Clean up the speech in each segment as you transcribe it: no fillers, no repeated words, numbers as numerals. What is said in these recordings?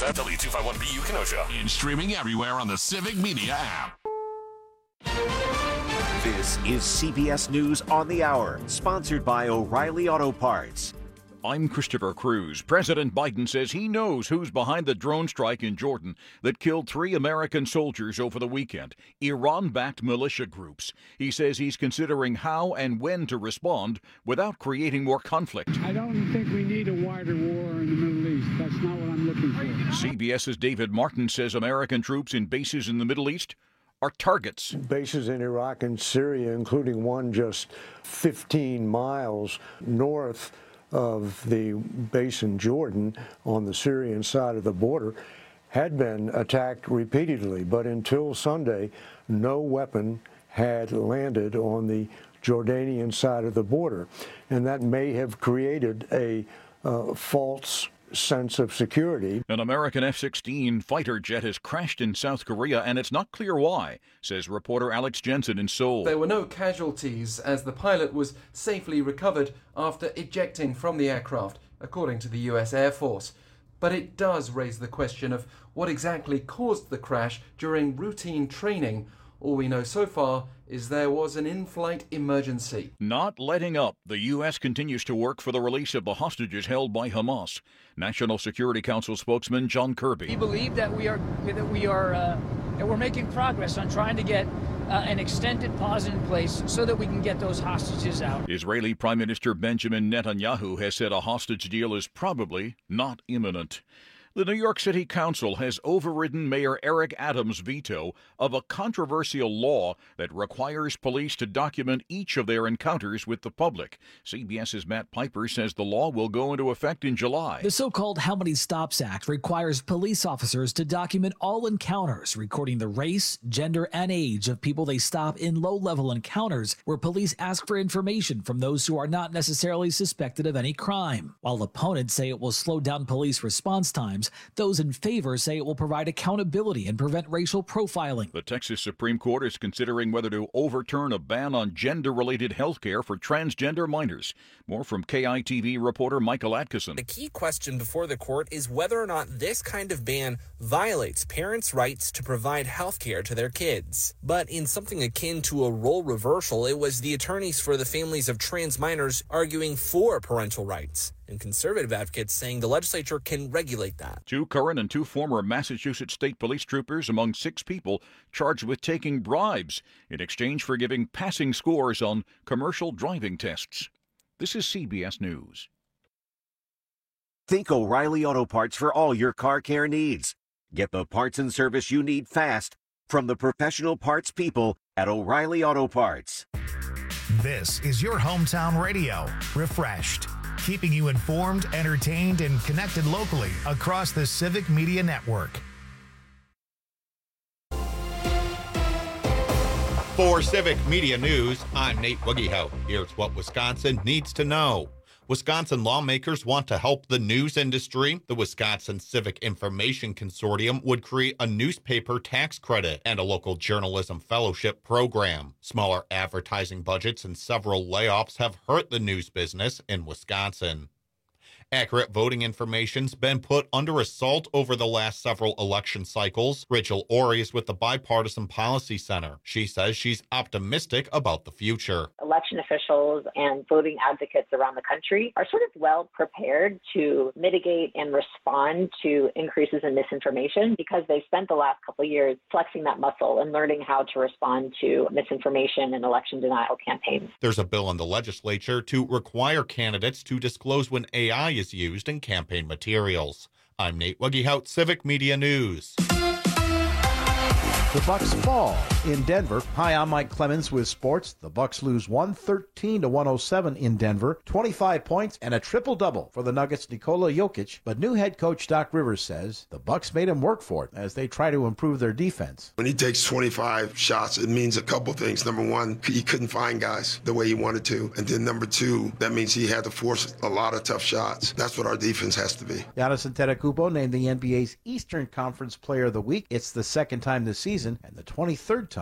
FM, W251BU Kenosha. And streaming everywhere on the Civic Media app. This is CBS News on the Hour, sponsored by O'Reilly Auto Parts. I'm Christopher Cruz. President Biden says he knows who's behind the drone strike in Jordan that killed 3 American soldiers over the weekend, Iran-backed militia groups. He says he's considering how and when to respond without creating more conflict. I don't think we need a wider war in the Middle East. That's not what I'm looking for. CBS's David Martin says American troops in bases in the Middle East are targets. Bases in Iraq and Syria, including one just 15 miles north of the base in Jordan on the Syrian side of the border, had been attacked repeatedly. But until Sunday, no weapon had landed on the Jordanian side of the border. And that may have created a false sense of security. An American F-16 fighter jet has crashed in South Korea, and it's not clear why, says reporter Alex Jensen in Seoul. There were no casualties as the pilot was safely recovered after ejecting from the aircraft, according to the U.S. Air Force. But it does raise the question of what exactly caused the crash during routine training. All we know so far is there was an in-flight emergency. Not letting up, the U.S. continues to work for the release of the hostages held by Hamas. National Security Council spokesman John Kirby. We believe that we're making progress on trying to get an extended pause in place so that we can get those hostages out. Israeli Prime Minister Benjamin Netanyahu has said a hostage deal is probably not imminent. The New York City Council has overridden Mayor Eric Adams' veto of a controversial law that requires police to document each of their encounters with the public. CBS's Matt Piper says the law will go into effect in July. The so-called How Many Stops Act requires police officers to document all encounters, recording the race, gender, and age of people they stop in low-level encounters where police ask for information from those who are not necessarily suspected of any crime. While opponents say it will slow down police response times, those in favor say it will provide accountability and prevent racial profiling. The Texas Supreme Court is considering whether to overturn a ban on gender-related health care for transgender minors. More from KITV reporter Michael Atkinson. The key question before the court is whether or not this kind of ban violates parents' rights to provide health care to their kids. But in something akin to a role reversal, it was the attorneys for the families of trans minors arguing for parental rights, and conservative advocates saying the legislature can regulate that. 2 current and 2 former Massachusetts State Police troopers among 6 people charged with taking bribes in exchange for giving passing scores on commercial driving tests. This is CBS News. Think O'Reilly Auto Parts for all your car care needs. Get the parts and service you need fast from the professional parts people at O'Reilly Auto Parts. This is your hometown radio, Refreshed, keeping you informed, entertained, and connected locally across the Civic Media Network. For Civic Media News, I'm Nate Woogiehout. Here's what Wisconsin needs to know. Wisconsin lawmakers want to help the news industry. The Wisconsin Civic Information Consortium would create a newspaper tax credit and a local journalism fellowship program. Smaller advertising budgets and several layoffs have hurt the news business in Wisconsin. Accurate voting information's been put under assault over the last several election cycles. Rachel Ori is with the Bipartisan Policy Center. She says she's optimistic about the future. Election officials and voting advocates around the country are sort of well prepared to mitigate and respond to increases in misinformation because they've spent the last couple of years flexing that muscle and learning how to respond to misinformation and election denial campaigns. There's a bill in the legislature to require candidates to disclose when AI is used in campaign materials. I'm Nate Woogiehout, Civic Media News. The Bucks fall in Denver. Hi, I'm Mike Clemens with sports. The Bucks lose 113-107 in Denver, 25 points and a triple-double for the Nuggets' Nikola Jokic. But new head coach Doc Rivers says the Bucks made him work for it as they try to improve their defense. When he takes 25 shots, it means a couple things. Number one, he couldn't find guys the way he wanted to. And then number two, that means he had to force a lot of tough shots. That's what our defense has to be. Giannis Antetokounmpo named the NBA's Eastern Conference Player of the Week. It's the second time this season and the 23rd time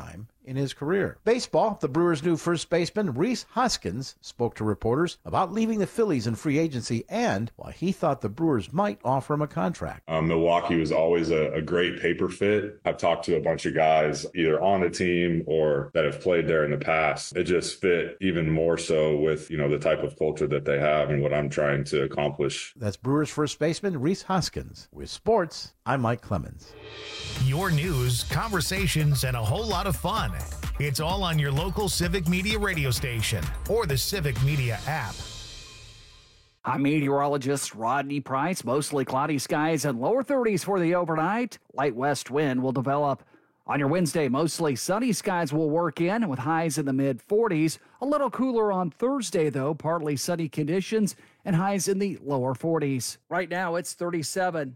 in his career. Baseball, the Brewers' new first baseman, Rhys Hoskins, spoke to reporters about leaving the Phillies in free agency and why he thought the Brewers might offer him a contract. Milwaukee was always a great paper fit. I've talked to a bunch of guys either on the team or that have played there in the past. It just fit even more so with, the type of culture that they have and what I'm trying to accomplish. That's Brewers first baseman Rhys Hoskins. With sports, I'm Mike Clemens. Your news, conversations, and a whole lot of fun. It's all on your local Civic Media radio station or the Civic Media app. I'm meteorologist Rodney Price. Mostly cloudy skies and lower 30s for the overnight. Light west wind will develop. On your Wednesday, mostly sunny skies will work in with highs in the mid-40s. A little cooler on Thursday, though, partly sunny conditions and highs in the lower 40s. Right now, it's 37.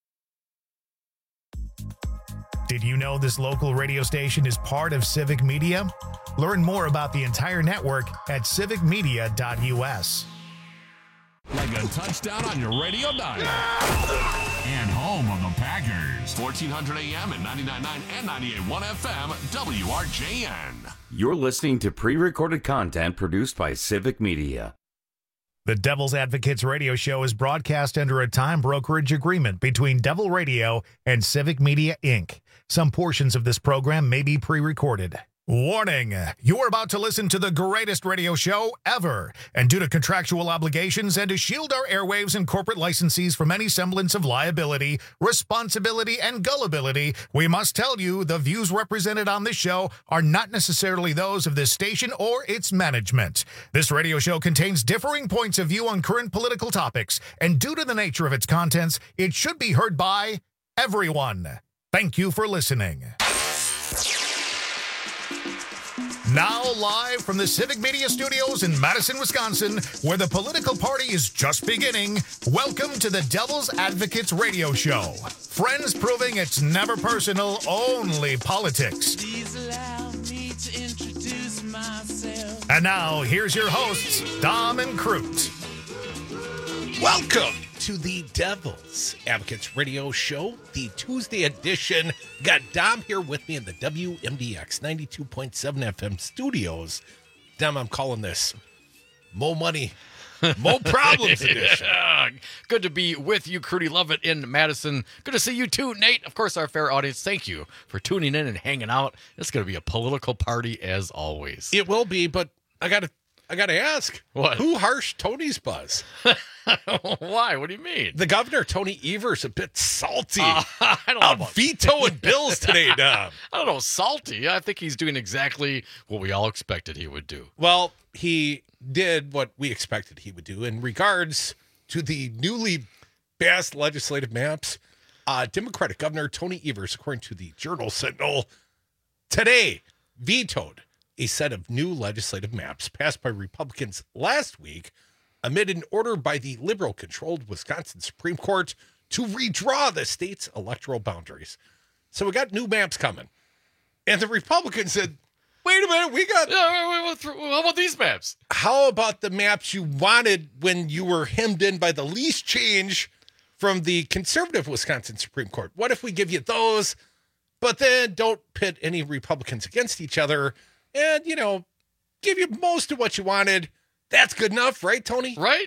Did you know this local radio station is part of Civic Media? Learn more about the entire network at civicmedia.us. Like a touchdown on your radio dial. And home of the Packers. 1400 AM and 99.9 and 98.1 FM, WRJN. You're listening to pre-recorded content produced by Civic Media. The Devil's Advocates radio show is broadcast under a time brokerage agreement between Devil Radio and Civic Media, Inc. Some portions of this program may be pre-recorded. Warning, you're about to listen to the greatest radio show ever. And due to contractual obligations and to shield our airwaves and corporate licensees from any semblance of liability, responsibility, and gullibility, we must tell you the views represented on this show are not necessarily those of this station or its management. This radio show contains differing points of view on current political topics, and due to the nature of its contents, it should be heard by everyone. Thank you for listening. Now live from the Civic Media Studios in Madison, Wisconsin, where the political party is just beginning, welcome to the Devil's Advocates radio show. Friends proving it's never personal, only politics. Please allow me to introduce myself. And now, here's your hosts, Dom and Crute. Welcome to the Devil's Advocates radio show, the Tuesday edition. Got Dom here with me in the WMDX 92.7 FM studios. Dom, I'm calling this Mo Money, Mo Problems edition. Good to be with you, Crudy. Love it in Madison. Good to see you too, Nate. Of course, our fair audience, thank you for tuning in and hanging out. It's going to be a political party as always. It will be, but I gotta ask. What? Who harshed Tony's buzz? Why? What do you mean? The governor, Tony Evers, a bit salty. I don't know about vetoing bills today, Dom. I don't know, salty. I think he's doing exactly what we all expected he would do. Well, he did what we expected he would do in regards to the newly passed legislative maps. Democratic Governor Tony Evers, according to the Journal-Sentinel, today vetoed a set of new legislative maps passed by Republicans last week amid an order by the liberal-controlled Wisconsin Supreme Court to redraw the state's electoral boundaries. So we got new maps coming. And the Republicans said, wait a minute, we got... How about these maps? How about the maps you wanted when you were hemmed in by the least change from the conservative Wisconsin Supreme Court? What if we give you those, but then don't pit any Republicans against each other and, give you most of what you wanted? That's good enough, right, Tony? Right.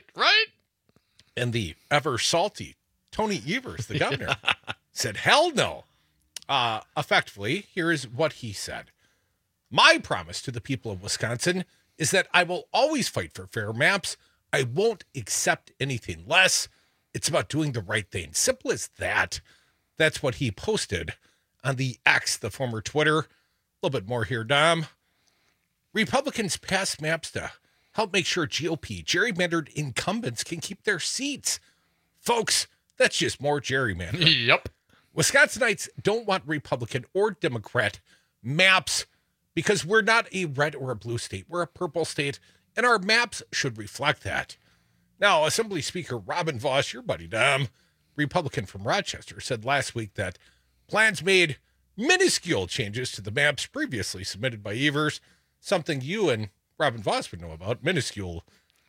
And the ever salty Tony Evers, the governor, said, hell no. Effectively, here is what he said. My promise to the people of Wisconsin is that I will always fight for fair maps. I won't accept anything less. It's about doing the right thing. Simple as that. That's what he posted on the X, the former Twitter. A little bit more here, Dom. Republicans passed maps to help make sure GOP gerrymandered incumbents can keep their seats. Folks, that's just more gerrymandering. Yep. Wisconsinites don't want Republican or Democrat maps because we're not a red or a blue state. We're a purple state, and our maps should reflect that. Now, Assembly Speaker Robin Vos, your buddy Dom, Republican from Rochester, said last week that plans made minuscule changes to the maps previously submitted by Evers, something you and Robin Vos would know about, minuscule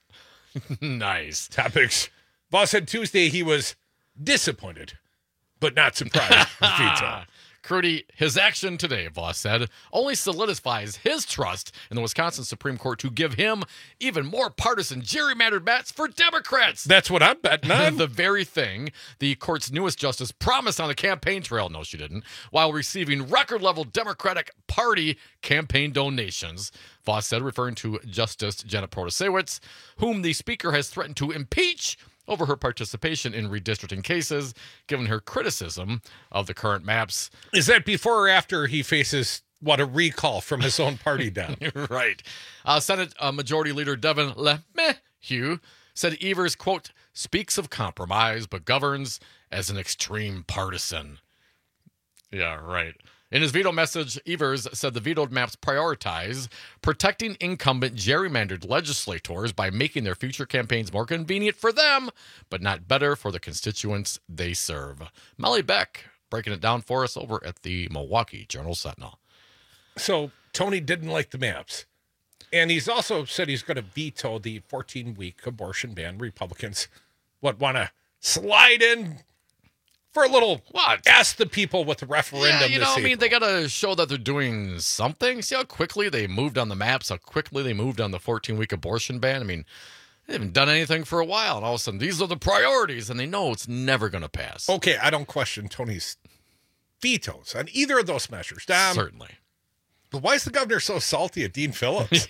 nice topics. Vos said Tuesday he was disappointed, but not surprised. Veto. Crudy, his action today, Voss said, only solidifies his trust in the Wisconsin Supreme Court to give him even more partisan gerrymandered maps for Democrats. That's what I'm betting on. The very thing the court's newest justice promised on the campaign trail. No, she didn't. While receiving record-level Democratic Party campaign donations, Voss said, referring to Justice Janet Protasewicz, whom the speaker has threatened to impeach over her participation in redistricting cases, given her criticism of the current maps. Is that before or after he faces, a recall from his own party down? Right. Senate Majority Leader Devin LeMahieu said Evers, quote, speaks of compromise, but governs as an extreme partisan. Yeah, right. In his veto message, Evers said the vetoed maps prioritize protecting incumbent gerrymandered legislators by making their future campaigns more convenient for them, but not better for the constituents they serve. Molly Beck breaking it down for us over at the Milwaukee Journal-Sentinel. So Tony didn't like the maps. And he's also said he's going to veto the 14-week abortion ban. Republicans want to slide in for a little, ask the people what the referendum is. They got to show that they're doing something. See how quickly they moved on the maps, how quickly they moved on the 14-week abortion ban. They haven't done anything for a while, and all of a sudden, these are the priorities, and they know it's never going to pass. Okay, I don't question Tony's vetoes on either of those measures, Dom. Certainly. But why is the governor so salty at Dean Phillips?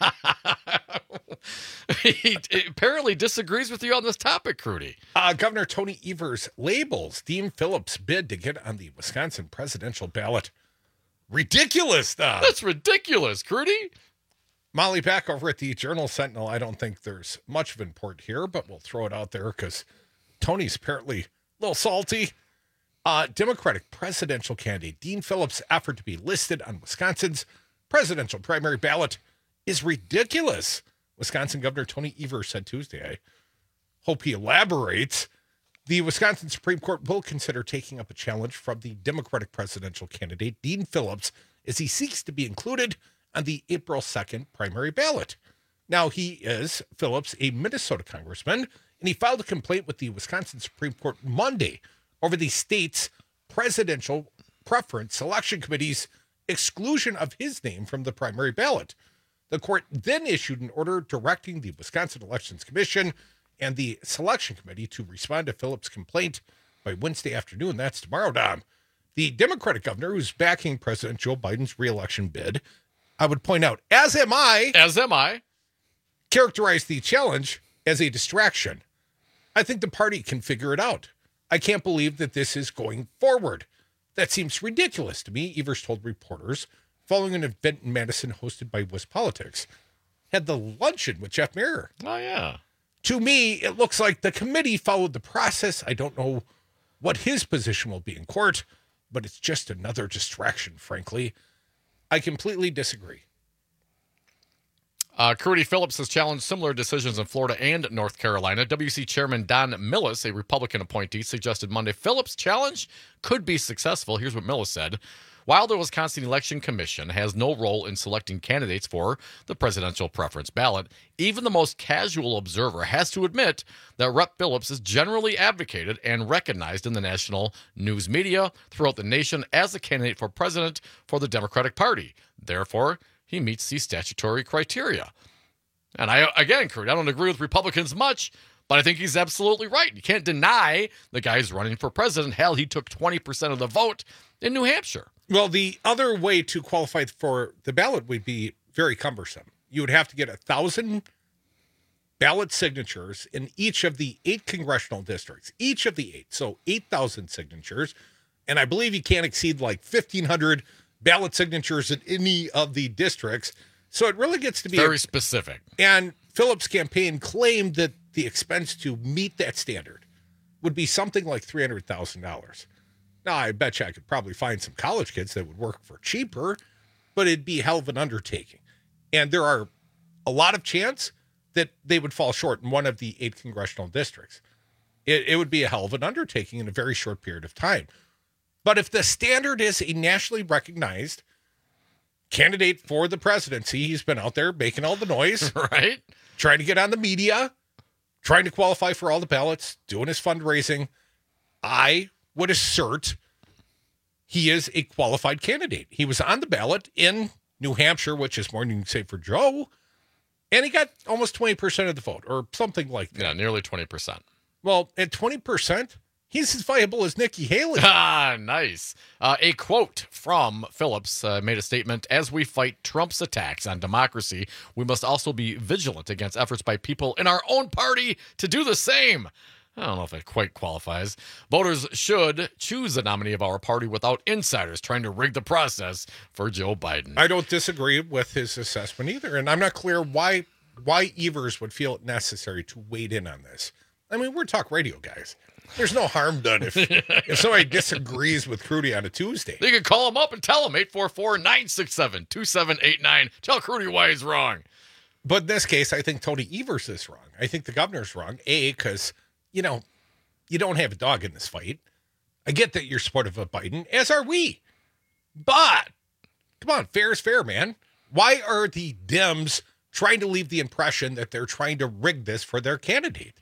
He apparently disagrees with you on this topic, Crudy. Governor Tony Evers labels Dean Phillips' bid to get on the Wisconsin presidential ballot ridiculous, Dom. That's ridiculous, Crudy. Molly Beck over at the Journal-Sentinel. I don't think there's much of import here, but we'll throw it out there because Tony's apparently a little salty. Democratic presidential candidate Dean Phillips' effort to be listed on Wisconsin's presidential primary ballot is ridiculous, Wisconsin Governor Tony Evers said Tuesday. I hope he elaborates. The Wisconsin Supreme Court will consider taking up a challenge from the Democratic presidential candidate Dean Phillips as he seeks to be included on the April 2nd primary ballot. Now, Phillips, a Minnesota congressman, and he filed a complaint with the Wisconsin Supreme Court Monday over the state's presidential preference selection committee's exclusion of his name from the primary ballot. The court then issued an order directing the Wisconsin Elections Commission and the selection committee to respond to Phillips' complaint by Wednesday afternoon. That's tomorrow, Dom. The Democratic governor, who's backing President Joe Biden's reelection bid, I would point out, as am I, characterized the challenge as a distraction. I think the party can figure it out. I can't believe that this is going forward. That seems ridiculous to me, Evers told reporters following an event in Madison hosted by WisPolitics. Had the luncheon with Jeff Mayer. Oh, yeah. To me, it looks like the committee followed the process. I don't know what his position will be in court, but it's just another distraction, frankly. I completely disagree. Crudy Phillips has challenged similar decisions in Florida and North Carolina. WC Chairman Don Millis, a Republican appointee, suggested Monday Phillips' challenge could be successful. Here's what Millis said. While the Wisconsin Election Commission has no role in selecting candidates for the presidential preference ballot, even the most casual observer has to admit that Rep. Phillips is generally advocated and recognized in the national news media throughout the nation as a candidate for president for the Democratic Party. Therefore, he meets these statutory criteria. And again, Kurt, I don't agree with Republicans much, but I think he's absolutely right. You can't deny the guy's running for president. Hell, he took 20% of the vote in New Hampshire. Well, the other way to qualify for the ballot would be very cumbersome. You would have to get 1,000 ballot signatures in each of the 8 congressional districts, each of the 8. So 8,000 signatures. And I believe you can't exceed like 1,500 ballot signatures in any of the districts. So it really gets to be very specific. And Phillips' campaign claimed that the expense to meet that standard would be something like $300,000. Now, I bet you I could probably find some college kids that would work for cheaper, but it'd be a hell of an undertaking. And there are a lot of chance that they would fall short in one of the 8 congressional districts. It would be a hell of an undertaking in a very short period of time. But if the standard is a nationally recognized candidate for the presidency, he's been out there making all the noise, right? Trying to get on the media, trying to qualify for all the ballots, doing his fundraising. I would assert he is a qualified candidate. He was on the ballot in New Hampshire, which is more than you can say for Joe, and he got almost 20% of the vote or something like that. Yeah, nearly 20%. Well, at 20%, he's as viable as Nikki Haley. Ah, nice. A quote from Phillips made a statement, as we fight Trump's attacks on democracy, we must also be vigilant against efforts by people in our own party to do the same. I don't know if it quite qualifies. Voters should choose the nominee of our party without insiders trying to rig the process for Joe Biden. I don't disagree with his assessment either, and I'm not clear why Evers would feel it necessary to wade in on this. I mean, we're talk radio guys. There's no harm done if somebody disagrees with Crudy on a Tuesday. You can call him up and tell him, 844-967-2789. Tell Crudy why he's wrong. But in this case, I think Tony Evers is wrong. I think the governor's wrong, because, you don't have a dog in this fight. I get that you're supportive of Biden, as are we. But, come on, fair is fair, man. Why are the Dems trying to leave the impression that they're trying to rig this for their candidate?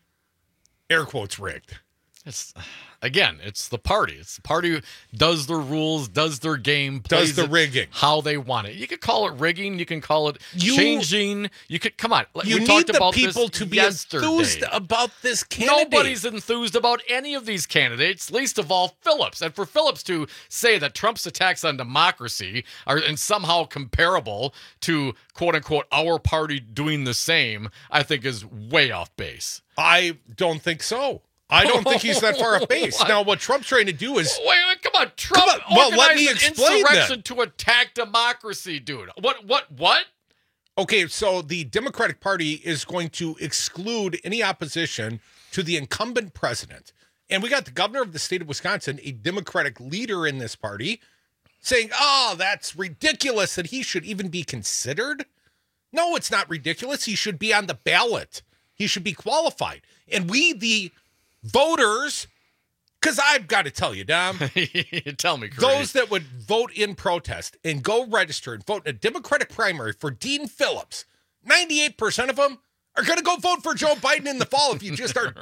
Air quotes rigged. It's the party. It's the party who does their rules, does their game, plays does the rigging how they want it. You could call it rigging. You can call it changing. You could come on. You we need talked the about people this to be yesterday. enthused about this candidate. Nobody's enthused about any of these candidates, least of all Phillips. And for Phillips to say that Trump's attacks on democracy are and somehow comparable to quote unquote our party doing the same, I think is way off base. I don't think so. I don't think he's that far off base. Now, what Trump's trying to do is... Wait, come on. Trump well, let me organized an explain insurrection that. to attack democracy, dude. What? Okay, so the Democratic Party is going to exclude any opposition to the incumbent president. And we got the governor of the state of Wisconsin, a Democratic leader in this party, saying, that's ridiculous that he should even be considered. No, it's not ridiculous. He should be on the ballot. He should be qualified. And we, the voters, because I've got to tell you, Dom. Tell me, Crudy. Those that would vote in protest and go register and vote in a Democratic primary for Dean Phillips, 98% of them are going to go vote for Joe Biden in the fall if you just are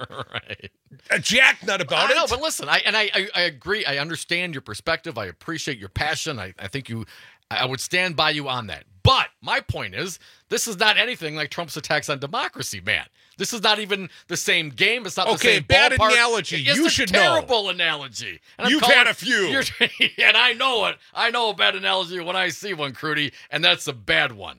a jacknut about it. I know, but listen, I agree. I understand your perspective. I appreciate your passion. I think I would stand by you on that. But my point is, this is not anything like Trump's attacks on democracy, man. This is not even the same game. It's not the same bad ballpark. analogy. It's You a should know. terrible analogy. And You've had a few. And I know it. I know a bad analogy when I see one, Crudy, and that's a bad one.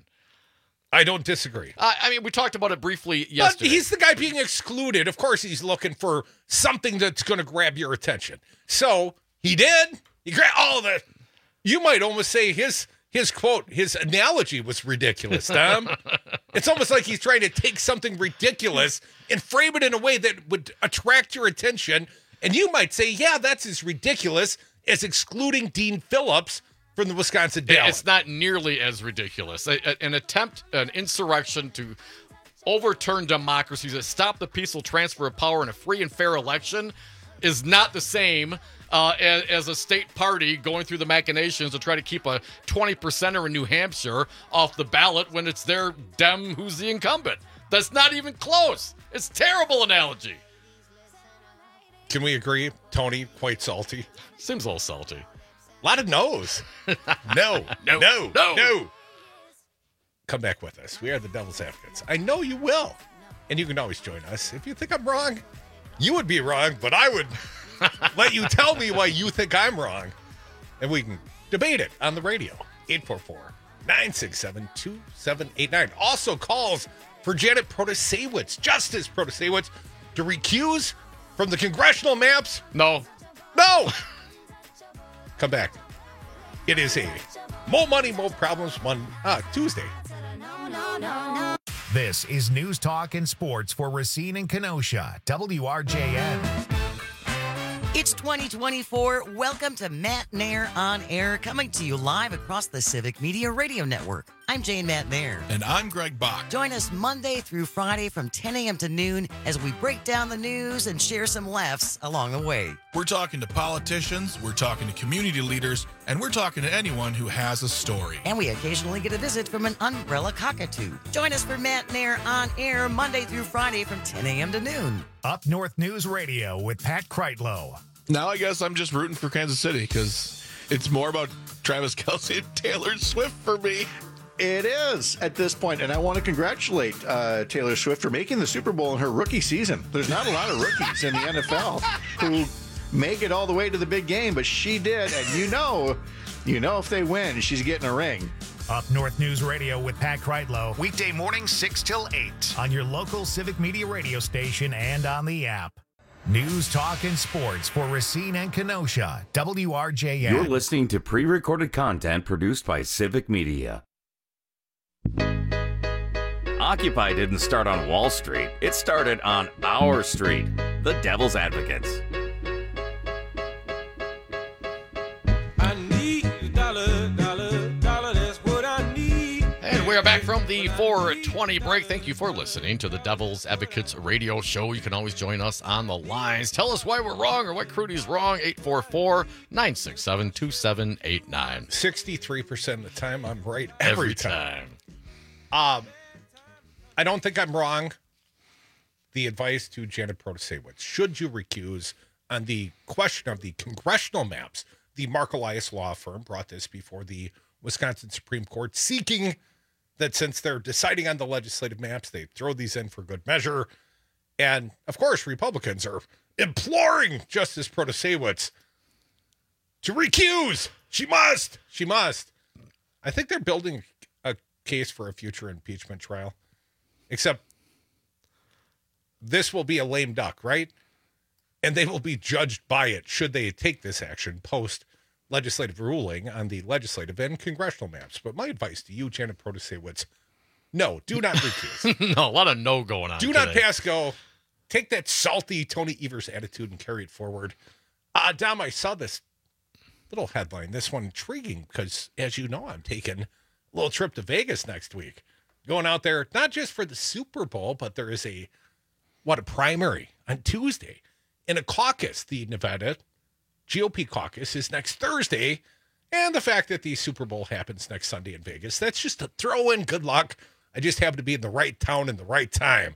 I don't disagree. I mean, we talked about it briefly yesterday. But he's the guy being excluded. Of course, he's looking for something that's going to grab your attention. So he did. He grabbed all of it. You might almost say his quote, his analogy was ridiculous, Tom. It's almost like he's trying to take something ridiculous and frame it in a way that would attract your attention. And you might say, yeah, that's as ridiculous as excluding Dean Phillips from the Wisconsin ballot. It's not nearly as ridiculous. An insurrection to overturn democracy, to stop the peaceful transfer of power in a free and fair election is not the same as a state party going through the machinations to try to keep a 20%er in New Hampshire off the ballot when it's their Dem who's the incumbent. That's not even close. It's a terrible analogy. Can we agree? Tony, quite salty. Seems a little salty. A lot of no's. No. Come back with us. We are the Devil's Advocates. I know you will. And you can always join us. If you think I'm wrong, you would be wrong, but I would let you tell me why you think I'm wrong. And we can debate it on the radio. 844-967-2789. Also calls for Janet Protasewicz, Justice Protasewicz, to recuse from the congressional maps. No. Come back. It is a More Money, More Problems Tuesday. This is News Talk and Sports for Racine and Kenosha, WRJN. It's 2024. Welcome to Matt Nair on Air, coming to you live across the Civic Media Radio Network. I'm Jane Matt Nair. And I'm Greg Bach. Join us Monday through Friday from 10 a.m. to noon as we break down the news and share some laughs along the way. We're talking to politicians, we're talking to community leaders, and we're talking to anyone who has a story. And we occasionally get a visit from an umbrella cockatoo. Join us for Matt Nair on Air Monday through Friday from 10 a.m. to noon. Up North News Radio with Pat Kreitlow. Now I guess I'm just rooting for Kansas City because It's more about Travis Kelce and Taylor Swift for me. It is at this point, and I want to congratulate Taylor Swift for making the Super Bowl in her rookie season. There's not a lot of rookies in the NFL who make it all the way to the big game, but she did, and you know if they win, she's getting a ring. Up North News Radio with Pat Kreitlow. Weekday morning 6 till 8 on your local Civic Media radio station and on the app. News, talk, and sports for Racine and Kenosha. WRJN. You're listening to pre-recorded content produced by Civic Media. Occupy didn't start on Wall Street. It started on our street, the Devil's Advocates. I need a dollar, that's what I need. And we are back from the 420 break. Thank you for listening to the Devil's Advocates radio show. You can always join us on the lines. Tell us why we're wrong or why Crudy's wrong. 844-967-2789. 63% of the time, I'm right every time. I don't think I'm wrong. The advice to Janet Protasewicz: should you recuse on the question of the congressional maps? The Mark Elias law firm brought this before the Wisconsin Supreme Court, seeking that since they're deciding on the legislative maps, they throw these in for good measure. And, of course, Republicans are imploring Justice Protasewicz to recuse. She must. I think they're building a case for a future impeachment trial. Except this will be a lame duck, right? And they will be judged by it should they take this action post legislative ruling on the legislative and congressional maps. But my advice to you, Janet Protasewicz, no, do not recuse. No, a lot of no going on. Do not pass go. Take that salty Tony Evers attitude and carry it forward. Dom, I saw this little headline, this one intriguing, because as you know, I'm taking a little trip to Vegas next week. Going out there, not just for the Super Bowl, but there is a primary on Tuesday. And a caucus, the Nevada GOP caucus, is next Thursday. And the fact that the Super Bowl happens next Sunday in Vegas, that's just a throw in. Good luck. I just happen to be in the right town in the right time.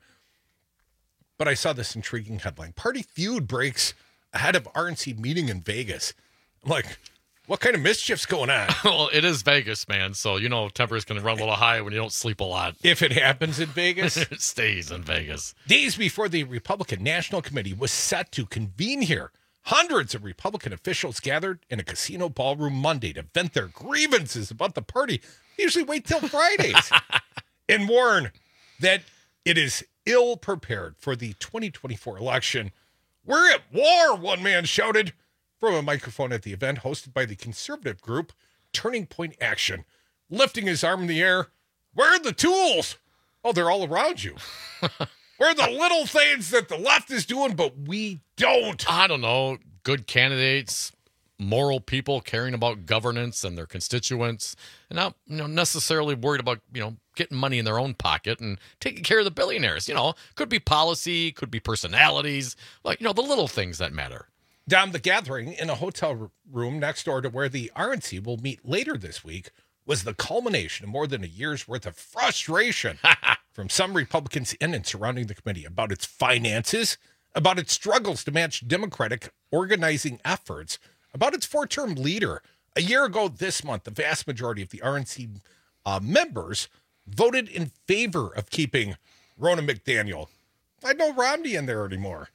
But I saw this intriguing headline. Party feud breaks ahead of RNC meeting in Vegas. I'm like, what kind of mischief's going on? Well, it is Vegas, man. So, temperature's going to run a little high when you don't sleep a lot. If it happens in Vegas. It stays in Vegas. Days before the Republican National Committee was set to convene here, hundreds of Republican officials gathered in a casino ballroom Monday to vent their grievances about the party. They usually wait till Fridays and warn that it is ill prepared for the 2024 election. We're at war, one man shouted from a microphone at the event hosted by the conservative group Turning Point Action, lifting his arm in the air. Where are the tools? Oh, they're all around you. Where are the little things that the left is doing, but we don't? I don't know. Good candidates, moral people caring about governance and their constituents, and not necessarily worried about getting money in their own pocket and taking care of the billionaires. Could be policy, could be personalities, the little things that matter. Dom, the gathering in a hotel room next door to where the RNC will meet later this week was the culmination of more than a year's worth of frustration from some Republicans in and surrounding the committee about its finances, about its struggles to match Democratic organizing efforts, about its four-term leader. A year ago this month, the vast majority of the RNC members voted in favor of keeping Ronna McDaniel. I had no Romney in there anymore.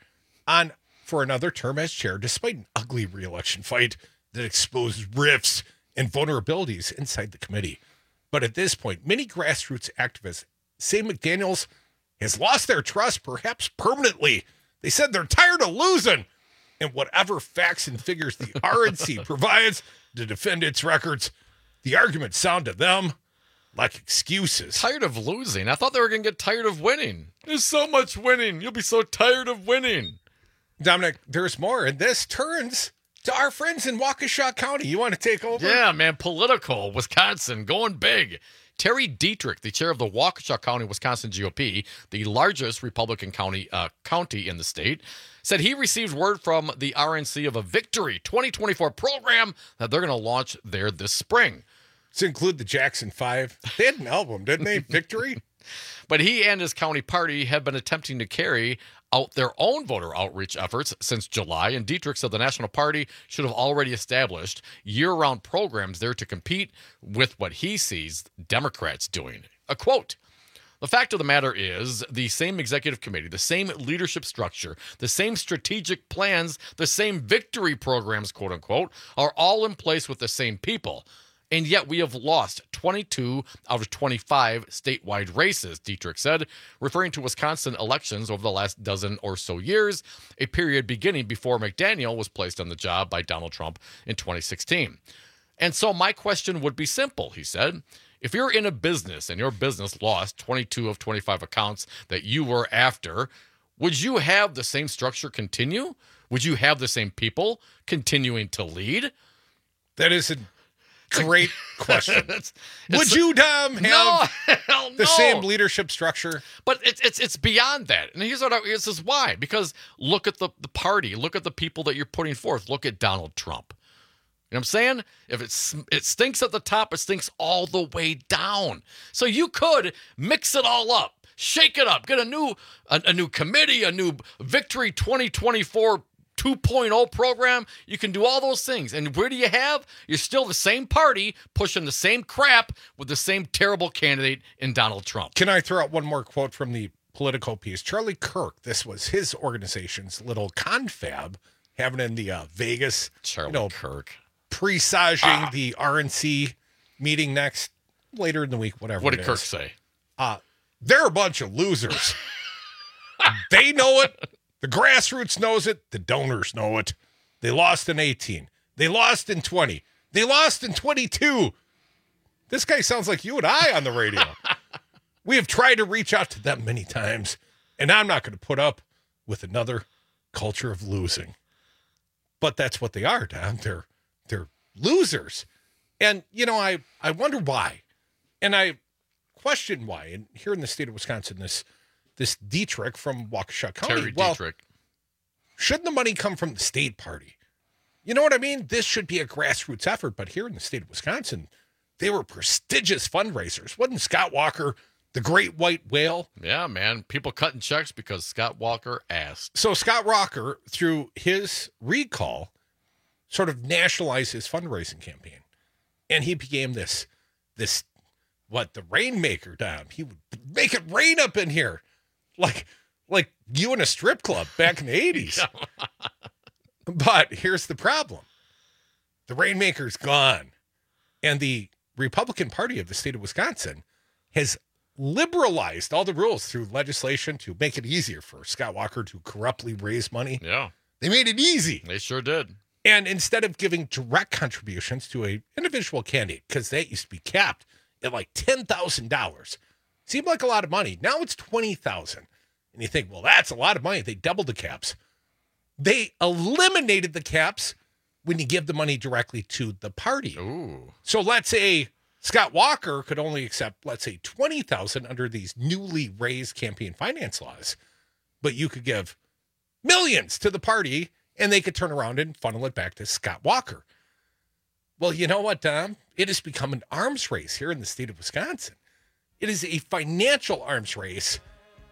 For another term as chair, despite an ugly re-election fight that exposed rifts and vulnerabilities inside the committee. But at this point, many grassroots activists say McDaniels has lost their trust, perhaps permanently. They said they're tired of losing, and whatever facts and figures the RNC provides to defend its records, the arguments sound to them like excuses. Tired of losing? I thought they were going to get tired of winning. There's so much winning. You'll be so tired of winning. Dominic, there's more, and this turns to our friends in Waukesha County. You want to take over? Yeah, man. Political. Wisconsin going big. Terry Dietrich, the chair of the Waukesha County, Wisconsin GOP, the largest Republican county in the state, said he received word from the RNC of a Victory 2024 program that they're going to launch there this spring. To include the Jackson 5. They had an album, didn't they? Victory? But he and his county party have been attempting to carry out their own voter outreach efforts since July, and Dietrich said the National Party should have already established year-round programs there to compete with what he sees Democrats doing. A quote, "The fact of the matter is the same executive committee, the same leadership structure, the same strategic plans, the same victory programs, quote unquote, are all in place with the same people. And yet we have lost 22 out of 25 statewide races," Dietrich said, referring to Wisconsin elections over the last dozen or so years, a period beginning before McDaniel was placed on the job by Donald Trump in 2016. "And so my question would be simple," he said. "If you're in a business and your business lost 22 of 25 accounts that you were after, would you have the same structure continue? Would you have the same people continuing to lead?" That is a great question. Would you, Dom, have the same leadership structure? But it's beyond that. And this is why. Because look at the party. Look at the people that you're putting forth. Look at Donald Trump. You know what I'm saying? If it stinks at the top, it stinks all the way down. So you could mix it all up, shake it up, get a new committee, a new Victory 2024 2.0 program. You can do all those things. And where do you have? You're still the same party pushing the same crap with the same terrible candidate in Donald Trump. Can I throw out one more quote from the Politico piece? Charlie Kirk, this was his organization's little confab having in the Vegas. Charlie Kirk. Presaging the RNC meeting later in the week, whatever. What did Kirk say? They're a bunch of losers. They know it. The grassroots knows it. The donors know it. They lost in 18. They lost in 20. They lost in 22. This guy sounds like you and I on the radio. We have tried to reach out to them many times, and I'm not going to put up with another culture of losing. But that's what they are, Don. They're losers. And, I wonder why. And I question why. And here in the state of Wisconsin, this Dietrich from Waukesha County. Terry Dietrich. Shouldn't the money come from the state party? You know what I mean? This should be a grassroots effort. But here in the state of Wisconsin, they were prestigious fundraisers. Wasn't Scott Walker the great white whale? Yeah, man. People cutting checks because Scott Walker asked. So Scott Walker, through his recall, sort of nationalized his fundraising campaign. And he became the rainmaker, Don. He would make it rain up in here. Like you in a strip club back in the 80s. But here's the problem. The rainmaker's gone. And the Republican Party of the state of Wisconsin has liberalized all the rules through legislation to make it easier for Scott Walker to corruptly raise money. Yeah. They made it easy. They sure did. And instead of giving direct contributions to an individual candidate, because that used to be capped at like $10,000, seemed like a lot of money. Now it's $20,000. And you think, well, that's a lot of money. They doubled the caps. They eliminated the caps when you give the money directly to the party. Ooh. So let's say Scott Walker could only accept, let's say, $20,000 under these newly raised campaign finance laws. But you could give millions to the party, and they could turn around and funnel it back to Scott Walker. Well, you know what, Tom? It has become an arms race here in the state of Wisconsin. It is a financial arms race.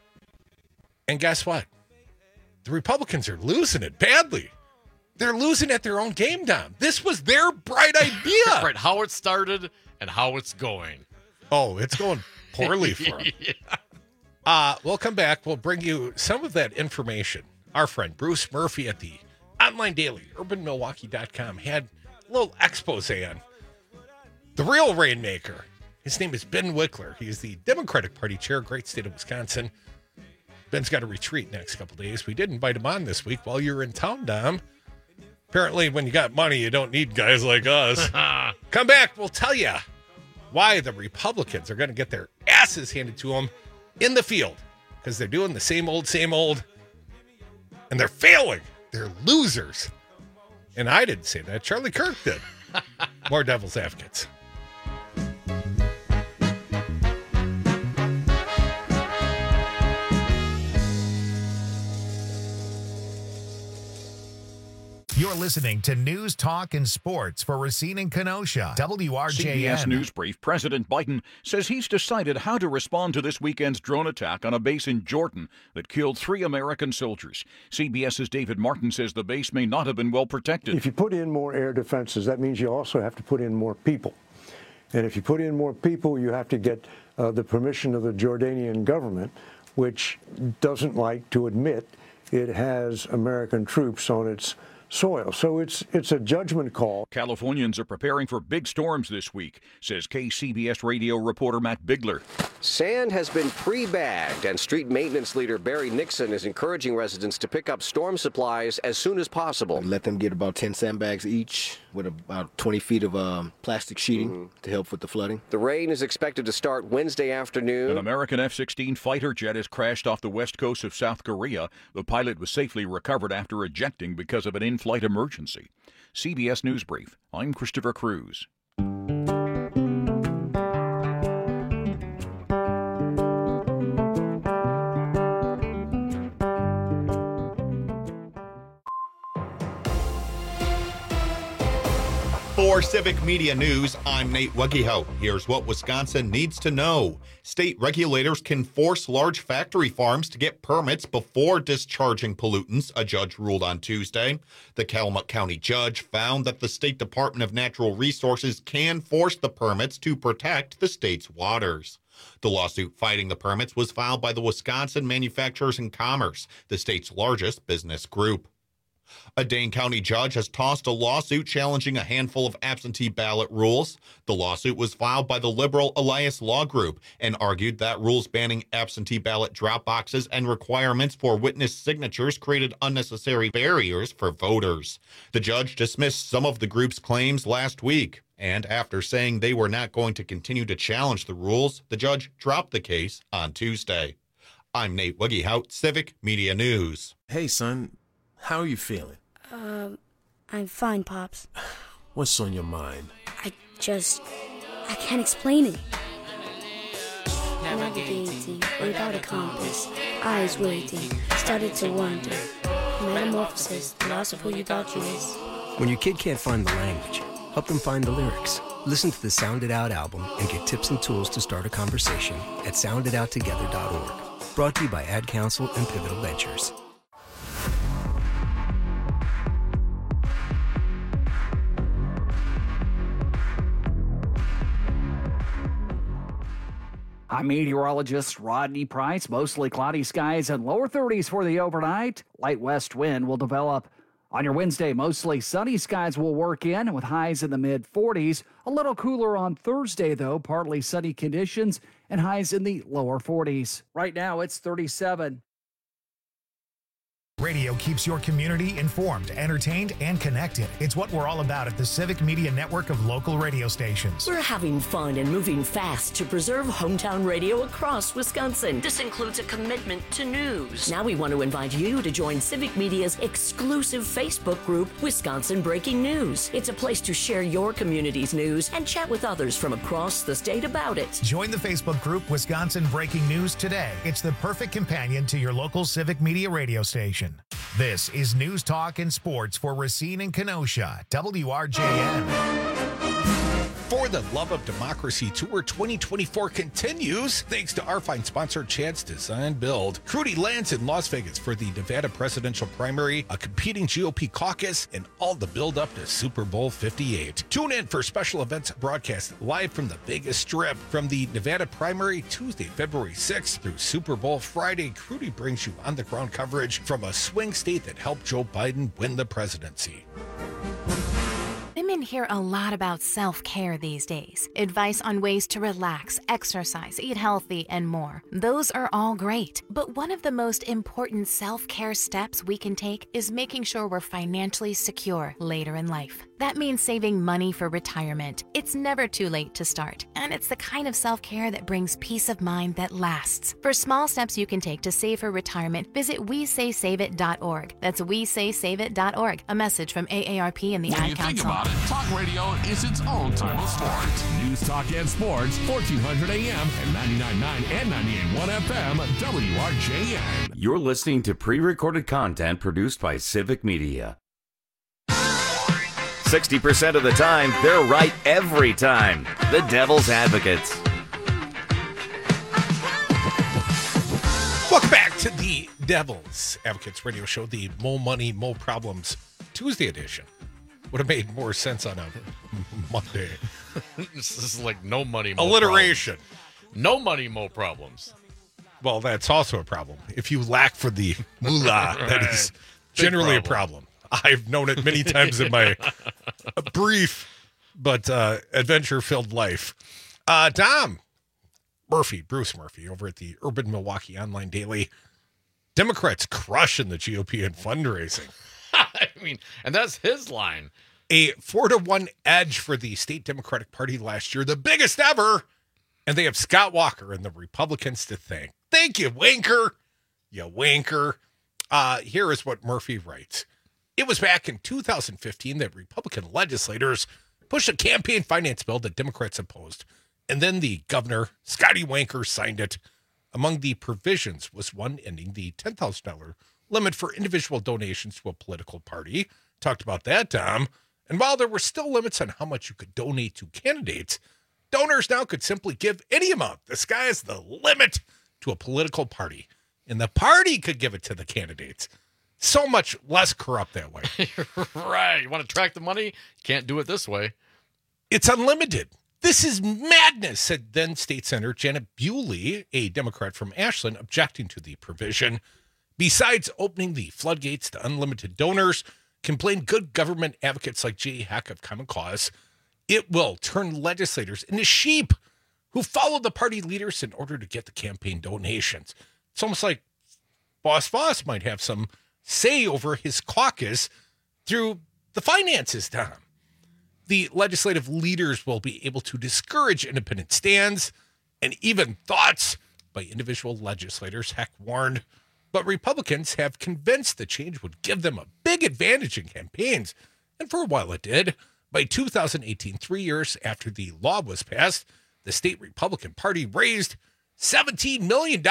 And guess what? The Republicans are losing it badly. They're losing at their own game, Tom. This was their bright idea. Right, how it started and how it's going. Oh, it's going poorly for them. Yeah. We'll come back. We'll bring you some of that information. Our friend Bruce Murphy at the online daily, urbanmilwaukee.com, had a little expose on the real rainmaker. His name is Ben Wickler. He is the Democratic Party chair, great state of Wisconsin. Ben's got a retreat next couple days. We did invite him on this week while you were in town, Dom. Apparently, when you got money, you don't need guys like us. Come back. We'll tell you why the Republicans are going to get their asses handed to them in the field. Because they're doing the same old, and they're failing. They're losers. And I didn't say that. Charlie Kirk did. More Devil's Advocates. You're listening listening to News, Talk, and Sports for Racine and Kenosha. WRJN. CBS News Brief. President Biden says he's decided how to respond to this weekend's drone attack on a base in Jordan that killed 3 American soldiers. CBS's David Martin says the base may not have been well protected. If you put in more air defenses, that means you also have to put in more people. And if you put in more people, you have to get the permission of the Jordanian government, which doesn't like to admit it has American troops on its soil. So it's a judgment call. Californians are preparing for big storms this week, says KCBS radio reporter Matt Bigler. Sand has been pre-bagged, and street maintenance leader Barry Nixon is encouraging residents to pick up storm supplies as soon as possible. Let them get about 10 sandbags each with about 20 feet of plastic sheeting to help with the flooding. The rain is expected to start Wednesday afternoon. An American F-16 fighter jet has crashed off the west coast of South Korea. The pilot was safely recovered after ejecting because of an in-flight emergency. CBS News Brief. I'm Christopher Cruz. For Civic Media News, I'm Nate Wegehout. Here's what Wisconsin needs to know. State regulators can force large factory farms to get permits before discharging pollutants, a judge ruled on Tuesday. The Calumet County judge found that the State Department of Natural Resources can force the permits to protect the state's waters. The lawsuit fighting the permits was filed by the Wisconsin Manufacturers and Commerce, the state's largest business group. A Dane County judge has tossed a lawsuit challenging a handful of absentee ballot rules. The lawsuit was filed by the liberal Elias Law Group and argued that rules banning absentee ballot drop boxes and requirements for witness signatures created unnecessary barriers for voters. The judge dismissed some of the group's claims last week, and after saying they were not going to continue to challenge the rules, the judge dropped the case on Tuesday. I'm Nate Wegehout, Civic Media News. Hey, son. How are you feeling? I'm fine, Pops. What's on your mind? I can't explain it. Navigating without a compass, eyes waiting, started to wonder. Metamorphosis, the loss of who you thought you was. When your kid can't find the language, help them find the lyrics. Listen to the Sound It Out album and get tips and tools to start a conversation at sounditouttogether.org. Brought to you by Ad Council and Pivotal Ventures. I'm meteorologist Rodney Price. Mostly cloudy skies and lower 30s for the overnight. Light west wind will develop on your Wednesday. Mostly sunny skies will work in with highs in the mid-40s. A little cooler on Thursday, though. Partly sunny conditions and highs in the lower 40s. Right now, it's 37. Radio keeps your community informed, entertained, and connected. It's what we're all about at the Civic Media Network of local radio stations. We're having fun and moving fast to preserve hometown radio across Wisconsin. This includes a commitment to news. Now we want to invite you to join Civic Media's exclusive Facebook group, Wisconsin Breaking News. It's a place to share your community's news and chat with others from across the state about it. Join the Facebook group, Wisconsin Breaking News, today. It's the perfect companion to your local Civic Media radio station. This is News, Talk, and Sports for Racine and Kenosha, WRJN. For the Love of Democracy Tour 2024 continues, thanks to our fine sponsor, Chad's Design Build. Crudy lands in Las Vegas for the Nevada presidential primary, a competing GOP caucus, and all the build-up to Super Bowl 58. Tune in for special events broadcast live from the Vegas Strip. From the Nevada primary, Tuesday, February 6th through Super Bowl Friday, Crudy brings you on-the-ground coverage from a swing state that helped Joe Biden win the presidency. Women hear a lot about self-care these days. Advice on ways to relax, exercise, eat healthy, and more. Those are all great. But one of the most important self-care steps we can take is making sure we're financially secure later in life. That means saving money for retirement. It's never too late to start, and it's the kind of self-care that brings peace of mind that lasts. For small steps you can take to save for retirement, visit WeSaySaveIt.org. That's WeSaySaveIt.org. A message from AARP and the Ad Council. Think about it. Talk radio is its own type of sports. News, Talk, and Sports, 1400 AM and 99.9 and 98.1 FM, WRJN. You're listening to pre-recorded content produced by Civic Media. 60% of the time, they're right every time. The Devil's Advocates. Welcome back to the Devil's Advocates radio show, the Mo Money, Mo Problems Tuesday edition. Would have made more sense on a Monday. This is like no money, mo alliteration. Problems. No money, mo problems. Well, that's also a problem. If you lack for the moolah, that is generally a problem. I've known it many times in my brief but adventure-filled life. Tom Murphy, Bruce Murphy, over at the Urban Milwaukee Online Daily. Democrats crushing the GOP in fundraising. I mean, and that's his line. A 4-1 edge for the state Democratic Party last year, the biggest ever. And they have Scott Walker and the Republicans to thank. Thank you, wanker. You wanker. Here is what Murphy writes. It was back in 2015 that Republican legislators pushed a campaign finance bill that Democrats opposed. And then the governor, Scotty Wanker, signed it. Among the provisions was one ending the $10,000 limit for individual donations to a political party. Talked about that, Tom. And while there were still limits on how much you could donate to candidates, donors now could simply give any amount. The sky is the limit to a political party. And the party could give it to the candidates. So much less corrupt that way. Right. You want to track the money? You can't do it this way. It's unlimited. This is madness, said then State Senator Janet Bewley, a Democrat from Ashland, objecting to the provision. Besides opening the floodgates to unlimited donors, complained good government advocates like J.E. Heck of Common Cause, it will turn legislators into sheep who follow the party leaders in order to get the campaign donations. It's almost like Boss Voss might have some say over his caucus through the finances, Tom. The legislative leaders will be able to discourage independent stands and even thoughts by individual legislators, Heck warned. But Republicans have convinced the change would give them a big advantage in campaigns. And for a while it did. By 2018, 3 years after the law was passed, the state Republican Party raised $17 million.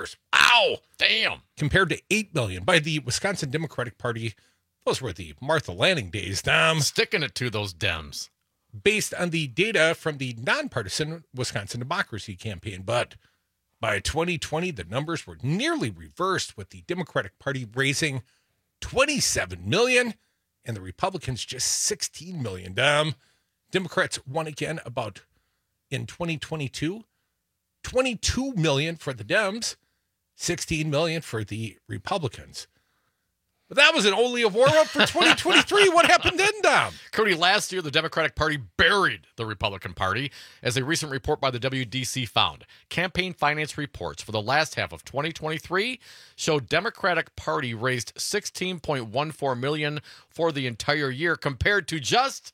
Ow! Damn. Compared to $8 million by the Wisconsin Democratic Party. Those were the Martha Lanning days, Tom. Sticking it to those Dems. Based on the data from the nonpartisan Wisconsin Democracy Campaign. But by 2020, the numbers were nearly reversed, with the Democratic Party raising $27 million and the Republicans just $16 million. Democrats won again about in 2022, $22 million for the Dems, $16 million for the Republicans. But that was only a warm-up for 2023. What happened then, Dom? Cody, last year, the Democratic Party buried the Republican Party, as a recent report by the WDC found. Campaign finance reports for the last half of 2023 show Democratic Party raised $16.14 million for the entire year, compared to just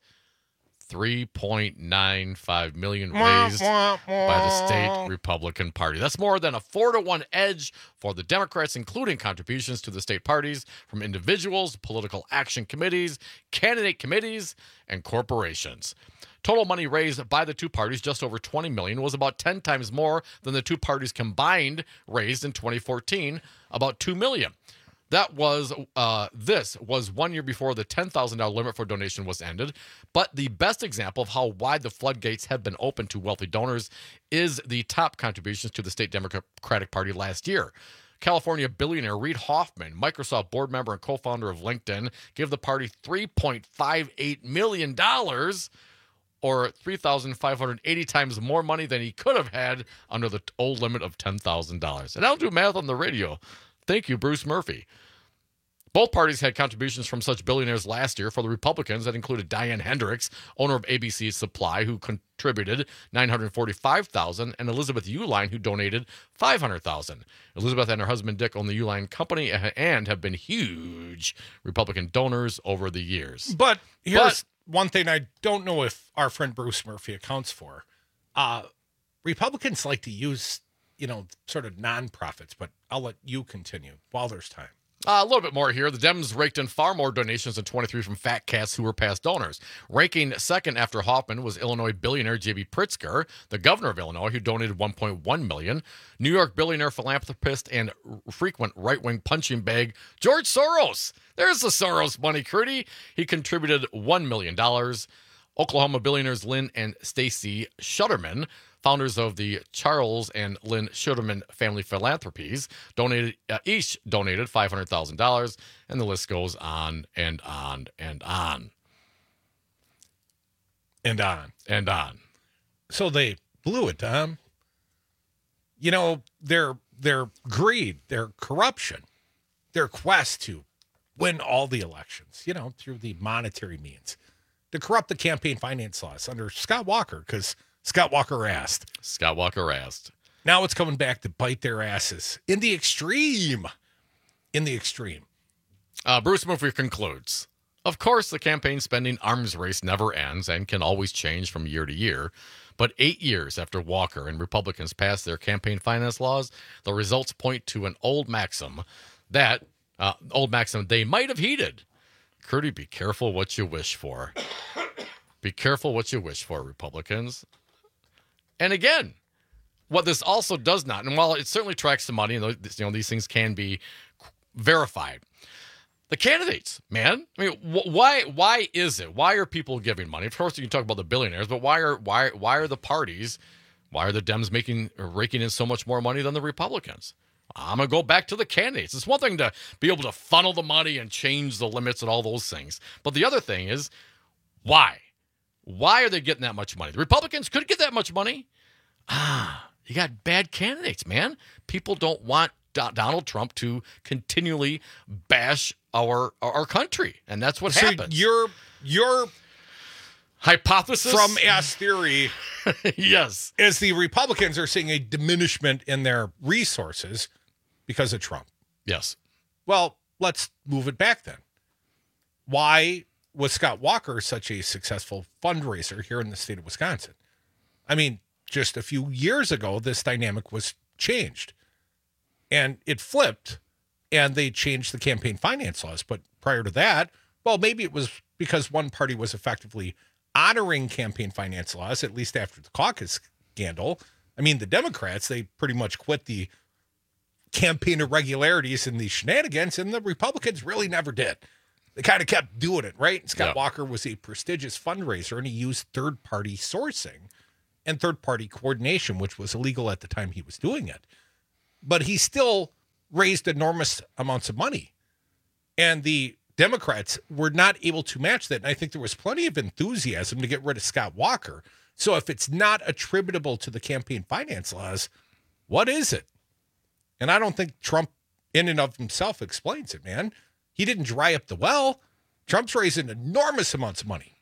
$3.95 million raised by the state Republican Party. That's more than a 4-1 edge for the Democrats, including contributions to the state parties from individuals, political action committees, candidate committees, and corporations. Total money raised by the two parties, just over $20 million, was about 10 times more than the two parties combined raised in 2014, about $2 million. That was, this was 1 year before the $10,000 limit for donation was ended. But the best example of how wide the floodgates have been open to wealthy donors is the top contributions to the state Democratic Party last year. California billionaire Reid Hoffman, Microsoft board member and co-founder of LinkedIn, gave the party $3.58 million, or 3,580 times more money than he could have had under the old limit of $10,000. And I'll do math on the radio. Thank you, Bruce Murphy. Both parties had contributions from such billionaires last year. For the Republicans, that included Diane Hendricks, owner of ABC Supply, who contributed $945,000, and Elizabeth Uline, who donated $500,000. Elizabeth and her husband Dick own the Uline Company and have been huge Republican donors over the years. But here's one thing I don't know if our friend Bruce Murphy accounts for. Republicans like to use, sort of nonprofits, but I'll let you continue while there's time. A little bit more here. The Dems raked in far more donations than 23 from fat cats who were past donors. Ranking second after Hoffman was Illinois billionaire J.B. Pritzker, the governor of Illinois, who donated $1.1 million. New York billionaire, philanthropist, and frequent right-wing punching bag George Soros. There's the Soros money, Crudy. He contributed $1 million. Oklahoma billionaires Lynn and Stacy Shutterman, founders of the Charles and Lynn Shutterman Family Philanthropies, each donated $500,000, and the list goes on and on and on. And on. And on. So they blew it, Tom. You know, their greed, their corruption, their quest to win all the elections, you know, through the monetary means, to corrupt the campaign finance laws under Scott Walker, because Scott Walker asked. Scott Walker asked. Now it's coming back to bite their asses in the extreme. In the extreme. Bruce Murphy concludes. Of course, the campaign spending arms race never ends and can always change from year to year. But 8 years after Walker and Republicans passed their campaign finance laws, the results point to an old maxim they might have heeded. Crudy, be careful what you wish for. Be careful what you wish for, Republicans. And again, what this also does not, and while it certainly tracks the money, and these things can be verified, the candidates, man. I mean, why is it? Why are people giving money? Of course, you can talk about the billionaires, but why are the parties, why are the Dems raking in so much more money than the Republicans? I'm going to go back to the candidates. It's one thing to be able to funnel the money and change the limits and all those things. But the other thing is, why? Why are they getting that much money? The Republicans could get that much money. You got bad candidates, man. People don't want Donald Trump to continually bash our country, and that's what happens. Your hypothesis from Ass Theory, yes, is the Republicans are seeing a diminishment in their resources because of Trump. Yes. Well, let's move it back then. Why was Scott Walker such a successful fundraiser here in the state of Wisconsin? I mean, just a few years ago, this dynamic was changed. And it flipped, and they changed the campaign finance laws. But prior to that, well, maybe it was because one party was effectively honoring campaign finance laws, at least after the caucus scandal. I mean, the Democrats, they pretty much quit the campaign irregularities and the shenanigans, and the Republicans really never did. They kind of kept doing it, right? Scott Walker was a prestigious fundraiser, and he used third-party sourcing and third-party coordination, which was illegal at the time he was doing it. But he still raised enormous amounts of money. And the Democrats were not able to match that. And I think there was plenty of enthusiasm to get rid of Scott Walker. So if it's not attributable to the campaign finance laws, what is it? And I don't think Trump in and of himself explains it, man. He didn't dry up the well. Trump's raising enormous amounts of money.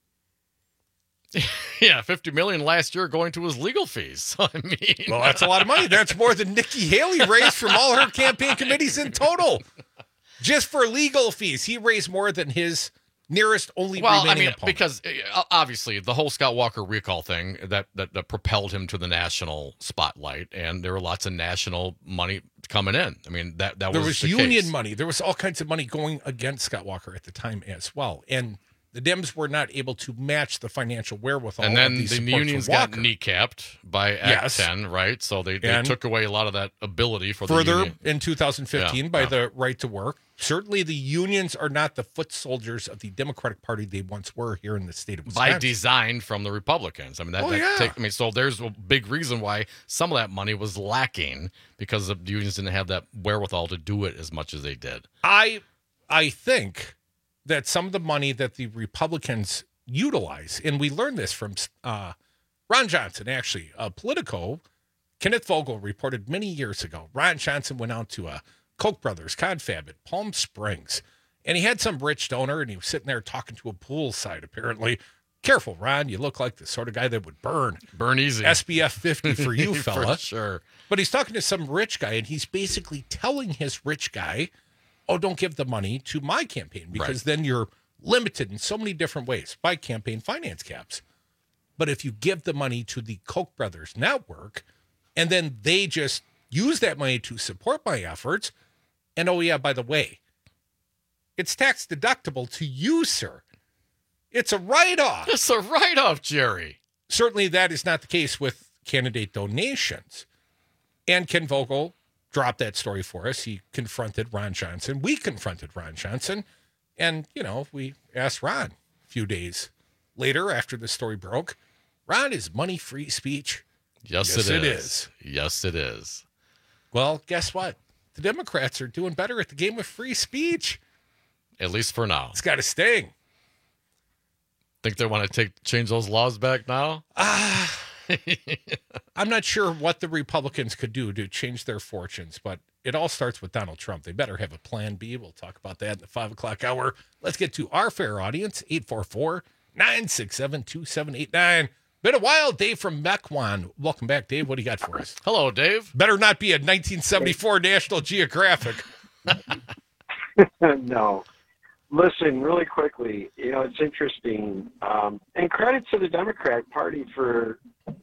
Yeah, $50 million last year going to his legal fees. So, I mean, well, that's a lot of money. That's more than Nikki Haley raised from all her campaign committees in total. Just for legal fees, he raised more than his nearest remaining opponent. Because obviously the whole Scott Walker recall thing that propelled him to the national spotlight, and there were lots of national money coming in. I mean, that was the union case. money. There was all kinds of money going against Scott Walker at the time as well, and the Dems were not able to match the financial wherewithal. And then of the unions got kneecapped by Act 10, right? So they took away a lot of that ability for the union. Further in 2015 by the right to work. Certainly the unions are not the foot soldiers of the Democratic Party they once were here in the state of Wisconsin. By design from the Republicans. I mean, so there's a big reason why some of that money was lacking, because the unions didn't have that wherewithal to do it as much as they did. I think that some of the money that the Republicans utilize, and we learned this from Ron Johnson, actually, Politico, Kenneth Vogel reported many years ago. Ron Johnson went out to a Koch brothers confab at Palm Springs, and he had some rich donor, and he was sitting there talking to a poolside, apparently. Careful, Ron, you look like the sort of guy that would burn easy. SPF 50 for you, fella. For sure. But he's talking to some rich guy, and he's basically telling his rich guy, oh, don't give the money to my campaign, because then you're limited in so many different ways by campaign finance caps. But if you give the money to the Koch brothers network, and then they just use that money to support my efforts, And oh, yeah, by the way, it's tax deductible to you, sir. It's a write-off. It's a write-off, Jerry. Certainly that is not the case with candidate donations. And Ken Vogel dropped that story for us. He confronted Ron Johnson. We confronted Ron Johnson. And, we asked Ron a few days later after the story broke, Ron, is money free speech? Yes, it is. Yes, it is. Well, guess what? The Democrats are doing better at the game of free speech. At least for now. It's got to sting. Think they want to change those laws back now? I'm not sure what the Republicans could do to change their fortunes, but it all starts with Donald Trump. They better have a plan B. We'll talk about that in the 5 o'clock hour. Let's get to our fair audience, 844-967-2789. Been a while, Dave from Mequon. Welcome back, Dave. What do you got for us? Hello, Dave. Better not be a 1974 National Geographic. No. Listen, really quickly, it's interesting. And credit to the Democrat Party for,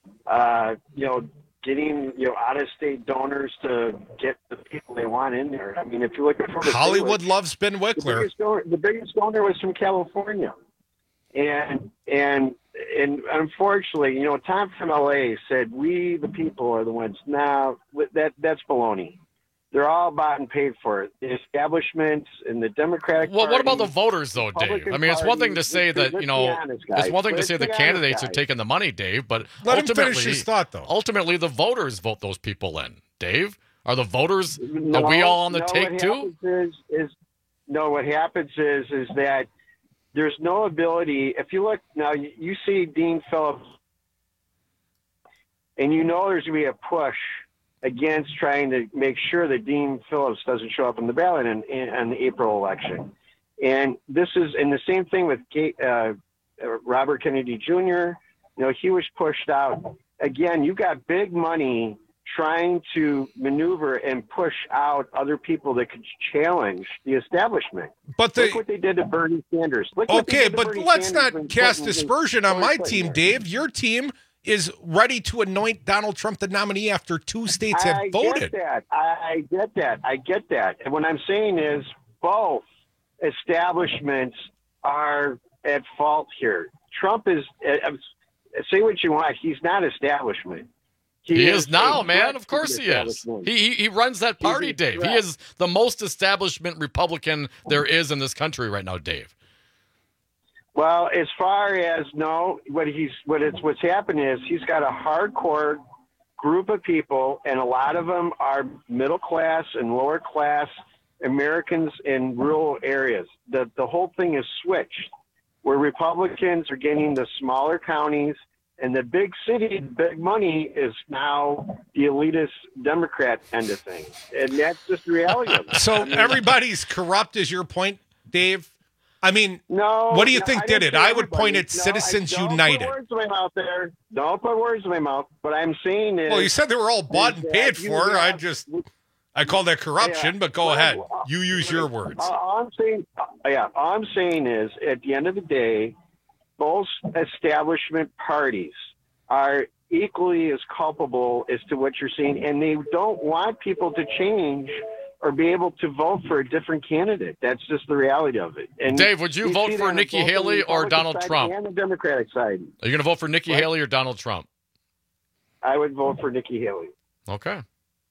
getting, out-of-state donors to get the people they want in there. I mean, if you look at Hollywood loves Ben Wickler. The biggest donor was from California. And unfortunately, Tom from LA said, we, the people, are the ones. Now, that's baloney. They're all bought and paid for it. The establishments and the Democratic Party. What about the voters, though, Dave? I mean, it's one thing to say that, it's one thing to say the candidates are taking the money, Dave, but let him finish his thought, though. Ultimately, the voters vote those people in. Dave, are the voters, are we all on the take, too? What happens is that there's no ability. If you look now, you see Dean Phillips, and there's going to be a push against trying to make sure that Dean Phillips doesn't show up on the ballot in the April election. And the same thing with Robert Kennedy Jr. He was pushed out. Again, you got big money trying to maneuver and push out other people that could challenge the establishment. But look what they did to Bernie Sanders. Okay, but let's not cast aspersion on my team, Dave. Your team is ready to anoint Donald Trump the nominee after 2 states have voted. I get that. And what I'm saying is both establishments are at fault here. Trump is, say what you want, he's not establishment. He is now, man. Of course he is. He runs that party, Dave. He is the most establishment Republican there is in this country right now, Dave. Well, as far as what's happened is he's got a hardcore group of people, and a lot of them are middle class and lower class Americans in rural areas. The whole thing is switched, where Republicans are getting the smaller counties, and the big city, big money is now the elitist Democrat end of things, and that's just the reality of it. So everybody's corrupt, is your point, Dave? I mean, what do you think did it? I would point at Citizens United. Don't put words in my mouth there. Don't put words in my mouth. What I'm saying is... Well, you said they were all bought and paid for. I call that corruption, but go ahead. You use your words. All I'm saying is, at the end of the day, both establishment parties are equally as culpable as to what you're seeing, and they don't want people to change or be able to vote for a different candidate. That's just the reality of it. And Dave, would you vote for Nikki Haley or Donald Trump? And the Democratic side. Are you going to vote for Nikki Haley or Donald Trump? I would vote for Nikki Haley. Okay.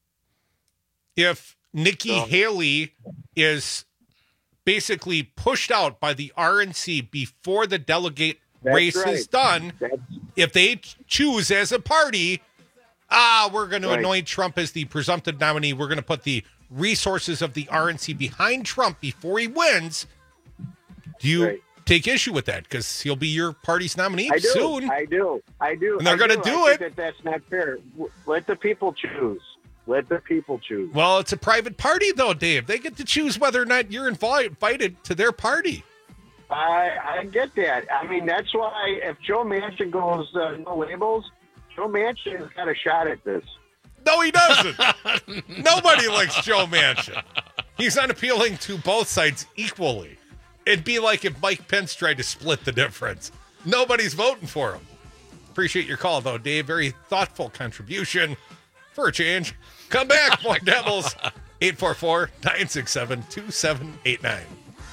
If Nikki Haley is basically pushed out by the RNC before the delegate race is done, if they choose as a party, we're going to anoint Trump as the presumptive nominee, we're going to put the resources of the RNC behind Trump before he wins, do you take issue with that? Because he'll be your party's nominee soon. I do. And they're going to do it. That's not fair. Let the people choose. Well, it's a private party, though, Dave. They get to choose whether or not you're invited to their party. I get that. I mean, that's why if Joe Manchin goes no labels, Joe Manchin has got a shot at this. No, he doesn't. Nobody likes Joe Manchin. He's unappealing to both sides equally. It'd be like if Mike Pence tried to split the difference. Nobody's voting for him. Appreciate your call, though, Dave. Very thoughtful contribution for a change. Come back, more Devils. 844-967-2789.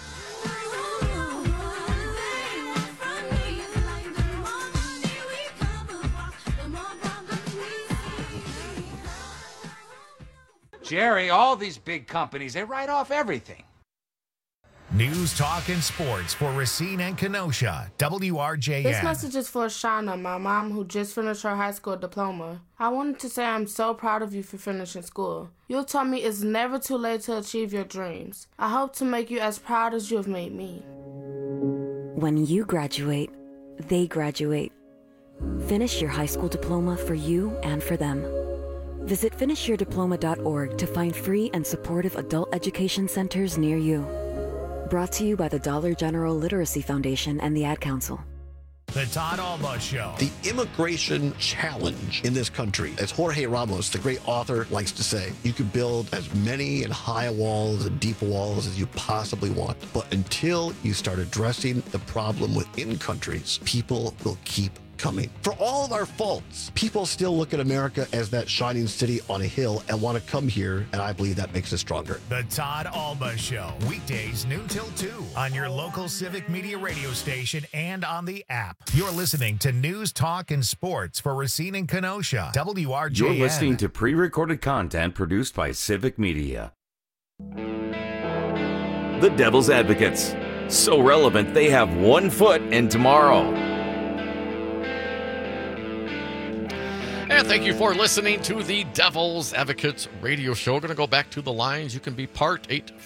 Jerry, all these big companies, they write off everything. News, talk, and sports for Racine and Kenosha. WRJN. This message is for Shauna, my mom, who just finished her high school diploma. I wanted to say I'm so proud of you for finishing school. You told me it's never too late to achieve your dreams. I hope to make you as proud as you have made me. When you graduate, they graduate. Finish your high school diploma for you and for them. Visit finishyourdiploma.org to find free and supportive adult education centers near you. Brought to you by the Dollar General Literacy Foundation and the Ad Council. The Todd Alba Show. The immigration challenge in this country, as Jorge Ramos, the great author, likes to say, you can build as many and high walls and deep walls as you possibly want. But until you start addressing the problem within countries, people will keep coming. For all of our faults, people still look at America as that shining city on a hill and want to come here, and I believe that makes us stronger. The Todd Alba Show, weekdays noon till 2 on your local Civic Media radio station and on the app. You're listening to News, Talk, and Sports for Racine and Kenosha. WRJN. You're listening to pre-recorded content produced by Civic Media. The Devil's Advocates. So relevant, they have one foot in tomorrow. And thank you for listening to the Devil's Advocates radio show. We're going to go back to the lines. You can be part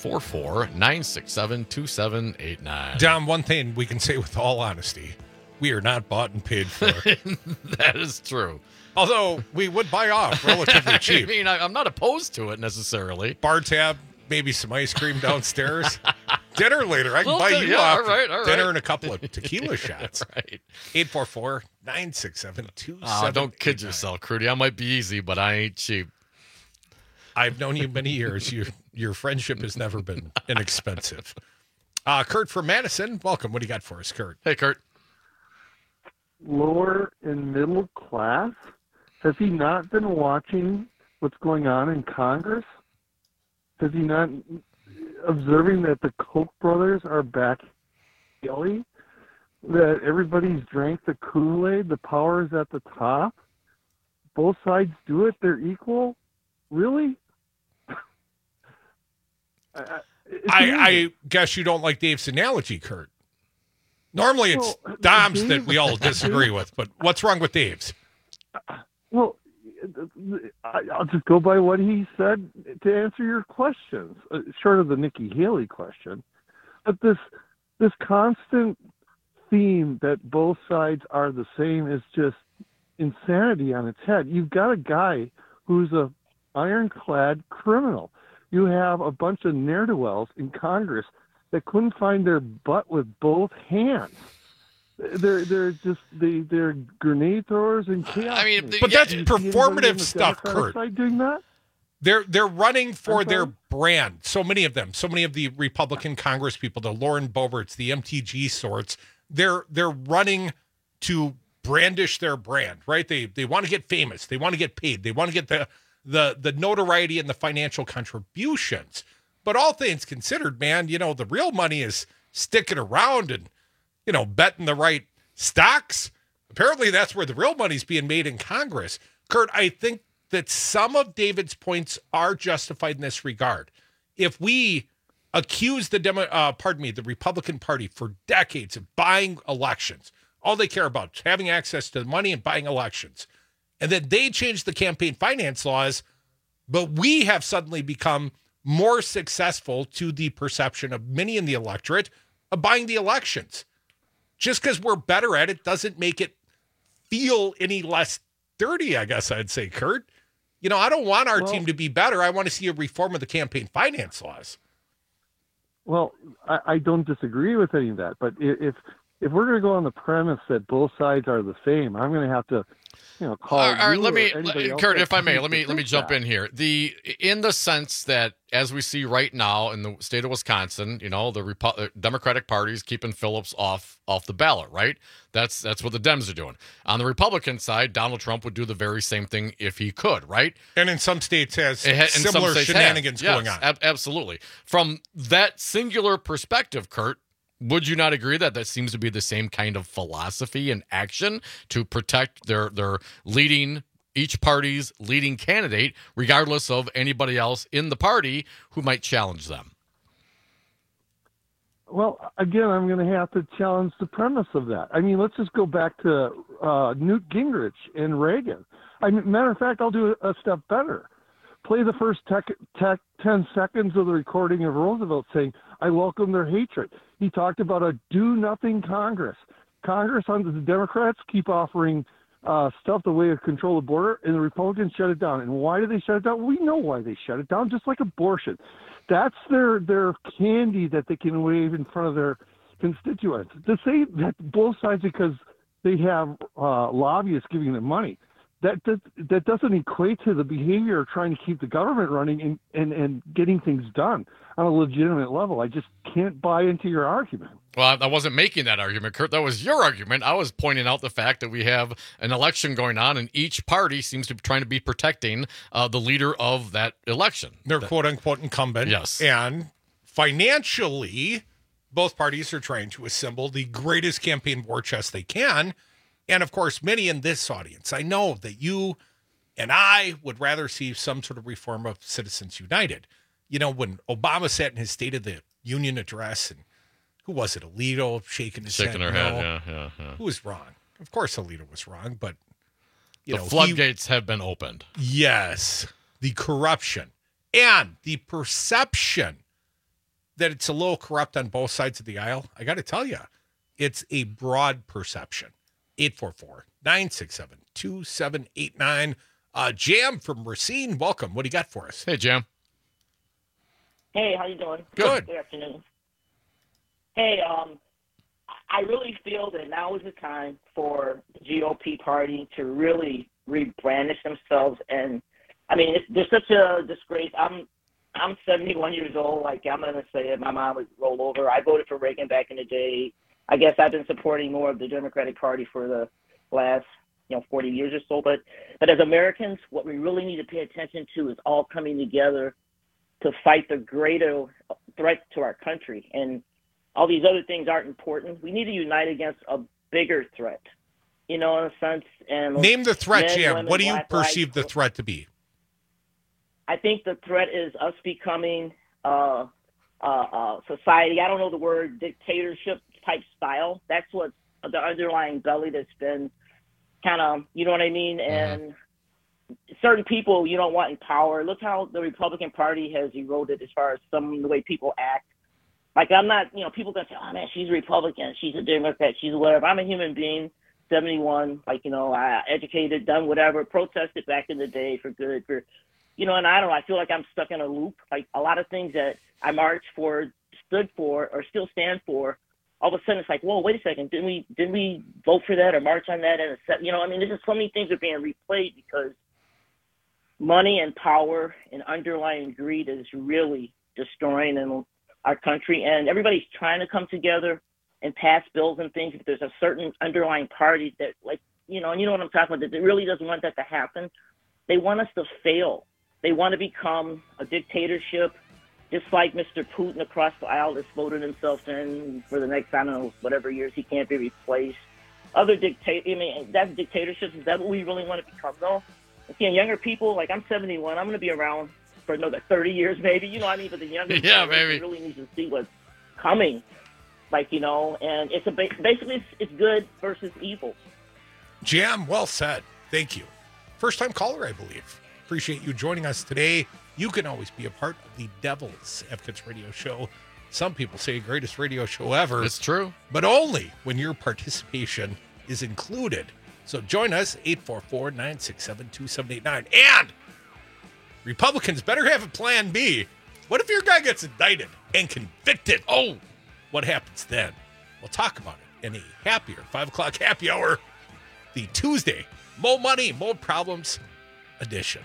844-967-2789. Dom, one thing we can say with all honesty, we are not bought and paid for. That is true. Although we would buy off relatively cheap. I mean, I'm not opposed to it necessarily. Bar tab, maybe some ice cream downstairs. Dinner later. I can buy you yeah, off all right. dinner and a couple of tequila shots. Right. 844-967-2789. Oh, don't kid yourself, Crudy. I might be easy, but I ain't cheap. I've known you many years. Your friendship has never been inexpensive. Kurt from Madison, welcome. What do you got for us, Kurt? Hey, Kurt. Lower and middle class? Has he not been watching what's going on in Congress? Has he not observing that the Koch brothers are back Haley? That everybody's drank the Kool-Aid, the power is at the top? Both sides do it, they're equal? Really? I guess you don't like Dave's analogy, Kurt. Normally it's Dom's that we all disagree with, but what's wrong with Dave's? Well, I'll just go by what he said to answer your questions, short of the Nikki Haley question. But this constant theme that both sides are the same is just insanity on its head. You've got a guy who's a ironclad criminal. You have a bunch of ne'er-do-wells in Congress that couldn't find their butt with both hands. They're grenade throwers and chaos. I mean, but that's performative stuff, Kurt. Doing that? They're running for their brand. So many of them, so many of the Republican Congress people, the Lauren Boeberts, the MTG sorts, they're running to brandish their brand, right? They want to get famous. They want to get paid. They want to get the notoriety and the financial contributions. But all things considered, man, the real money is sticking around and, betting the right stocks. Apparently that's where the real money's being made in Congress. Kurt, I think that some of David's points are justified in this regard. If we accuse the Republican Party for decades of buying elections, all they care about is having access to the money and buying elections, and then they change the campaign finance laws, but we have suddenly become more successful to the perception of many in the electorate of buying the elections. Just because we're better at it doesn't make it feel any less dirty, I guess I'd say, Kurt. I don't want our team to be better. I want to see a reform of the campaign finance laws. Well, I don't disagree with any of that, but if if we're going to go on the premise that both sides are the same, I'm going to have to, call. All right, you let me, or anybody else Kurt, that if I may, let thinks me jump that. in here. In the sense that, as we see right now in the state of Wisconsin, the Democratic Party is keeping Phillips off the ballot, right? That's what the Dems are doing. On the Republican side, Donald Trump would do the very same thing if he could, right? And in some states has similar shenanigans going on. Absolutely. From that singular perspective, Kurt, would you not agree that seems to be the same kind of philosophy and action to protect their each party's leading candidate, regardless of anybody else in the party who might challenge them? Well, again, I'm going to have to challenge the premise of that. I mean, let's just go back to Newt Gingrich and Reagan. Matter of fact, I'll do a step better. Play the first 10 seconds of the recording of Roosevelt saying, "I welcome their hatred." He talked about a do-nothing Congress. Congress, under the Democrats, keep offering stuff the way to control the border, and the Republicans shut it down. And why do they shut it down? We know why they shut it down, just like abortion. That's their candy that they can wave in front of their constituents. To say that both sides, because they have lobbyists giving them money, that doesn't equate to the behavior of trying to keep the government running and getting things done on a legitimate level. I just can't buy into your argument. Well, I wasn't making that argument, Kurt. That was your argument. I was pointing out the fact that we have an election going on, and each party seems to be trying to be protecting the leader of that election. Their quote-unquote incumbent. Yes. And financially, both parties are trying to assemble the greatest campaign war chest they can. And, of course, many in this audience, I know that you and I would rather see some sort of reform of Citizens United. When Obama sat in his State of the Union address, and who was it? Alito shaking his head. Shaking her head, yeah. Who was wrong? Of course Alito was wrong, but, the floodgates have been opened. Yes. The corruption and the perception that it's a little corrupt on both sides of the aisle. I got to tell you, it's a broad perception. 844-967-2789. Jam from Racine, welcome. What do you got for us? Hey, Jam. Hey, how you doing? Good. Good afternoon. Hey, I really feel that now is the time for the GOP party to really rebrandish themselves. And there's such a disgrace. I'm 71 years old. Like, I'm going to say it. My mom would roll over. I voted for Reagan back in the day. I guess I've been supporting more of the Democratic Party for the last, 40 years or so. But as Americans, what we really need to pay attention to is all coming together to fight the greater threat to our country. And all these other things aren't important. We need to unite against a bigger threat, in a sense. And name the threat, men, Jam. women, What do you black, perceive white. the threat to be? I think the threat is us becoming society. I don't know the word dictatorship type style. That's what's the underlying belly that's been kind of, you know what I mean? And certain people you don't want in power. Look how the Republican Party has eroded as far as some of the way people act. Like, I'm not, people going to say, oh, man, she's a Republican, she's a Democrat, she's whatever. I'm a human being, 71, I educated, done whatever, protested back in the day for good, and I don't know, I feel like I'm stuck in a loop. Like, a lot of things that I marched for, stood for, or still stand for, all of a sudden it's like, whoa, wait a second, didn't we vote for that or march on that? And there's just so many things are being replayed because money and power and underlying greed is really destroying our country, and everybody's trying to come together and pass bills and things. But there's a certain underlying party that, and you know what I'm talking about, that really doesn't want that to happen. They want us to fail. They want to become a dictatorship, just like Mr. Putin across the aisle that's voted himself in for the next, I don't know, whatever years. He can't be replaced. Other that's dictatorships. Is that what we really want to become, though? Again, younger people, like I'm 71, I'm going to be around for another 30 years, maybe. You know what I mean? But the younger generation really needs to see what's coming. And it's basically it's good versus evil. Jam, well said. Thank you. First time caller, I believe. Appreciate you joining us today. You can always be a part of the Devil's Advocates radio show. Some people say greatest radio show ever. It's true. But only when your participation is included. So join us, 844-967-2789. And Republicans better have a plan B. What if your guy gets indicted and convicted? Oh, what happens then? We'll talk about it in a happier 5 o'clock happy hour, the Tuesday Mo Money, Mo Problems edition.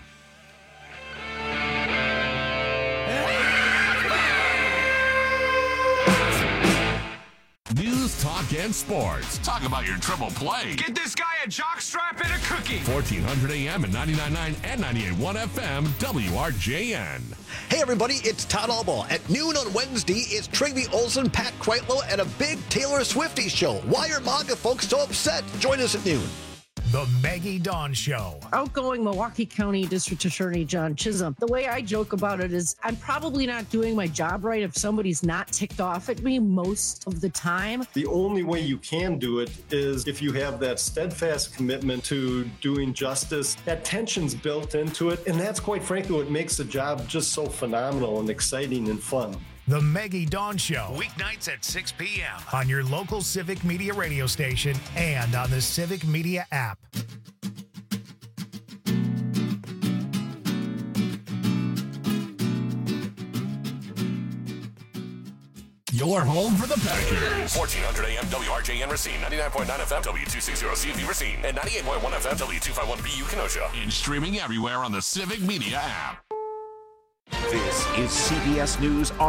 News, talk, and sports. Talk about your triple play. Get this guy a jockstrap and a cookie. 1400 AM and 99.9 and 98.1 FM, WRJN. Hey everybody, it's Todd Albaugh. At noon on Wednesday, it's Trygve Olsen, Pat Kreitlow, and a big Taylor Swiftie show. Why are MAGA folks so upset? Join us at noon. The Maggie Dawn Show. Outgoing Milwaukee County District Attorney John Chisholm. The way I joke about it is I'm probably not doing my job right if somebody's not ticked off at me most of the time. The only way you can do it is if you have that steadfast commitment to doing justice. That tension's built into it, and that's quite frankly what makes the job just so phenomenal and exciting and fun. The Maggie Dawn Show, weeknights at 6 p.m. on your local Civic Media radio station and on the Civic Media app. Your home for the Packers. 1400 AM WRJN Racine, 99.9 FM W260CV Racine, and 98.1 FM W251BU Kenosha. And streaming everywhere on the Civic Media app. This is CBS News on